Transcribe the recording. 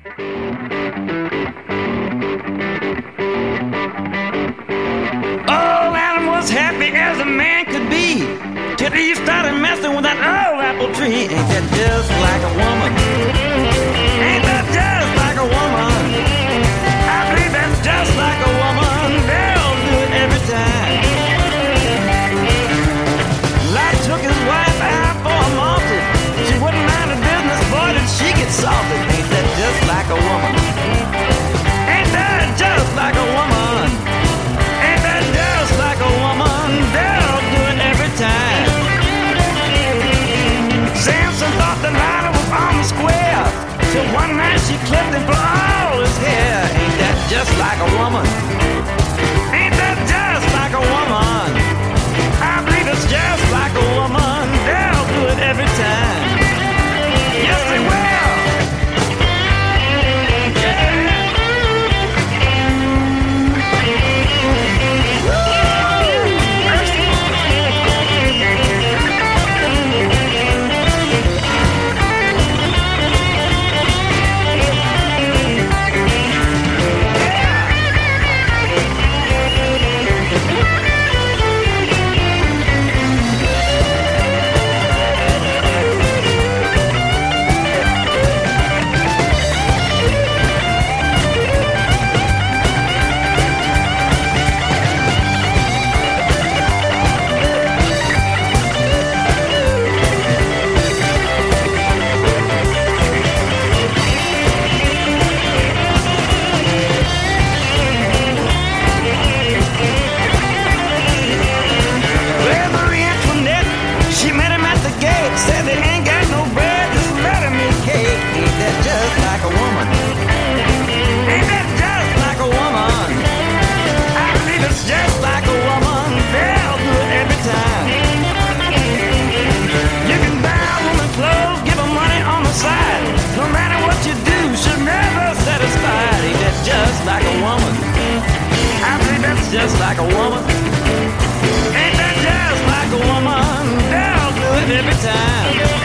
Oh, Adam was happy as a man could be till he started messing with that old apple tree. Ain't that just like a woman? Ain't that just like a woman? I believe that's just like a woman. They'll do it every time. Lot took his wife out for a malted. She wouldn't mind the business, boy, did she get salted. Ain't that just like a woman? Ain't that just like a woman? Ain't that just like a woman? They'll do it every time. Samson thought Delilah was on the square, till one night she clipped him for all his hair. Ain't that just like a woman? Ain't that just like a woman? I believe it's just like a woman. They'll do it every time. Yes, they will. Said they ain't got no bread, just let him eat cake. Ain't that just like a woman? Ain't that just like a woman? I believe it's just like a woman. They'll do it every time. You can buy a woman clothes, give her money on the side. No matter what you do, she'll never satisfied. Ain't that just like a woman? I believe that's just like a woman. Ain't that just like a woman? They'll do it every time.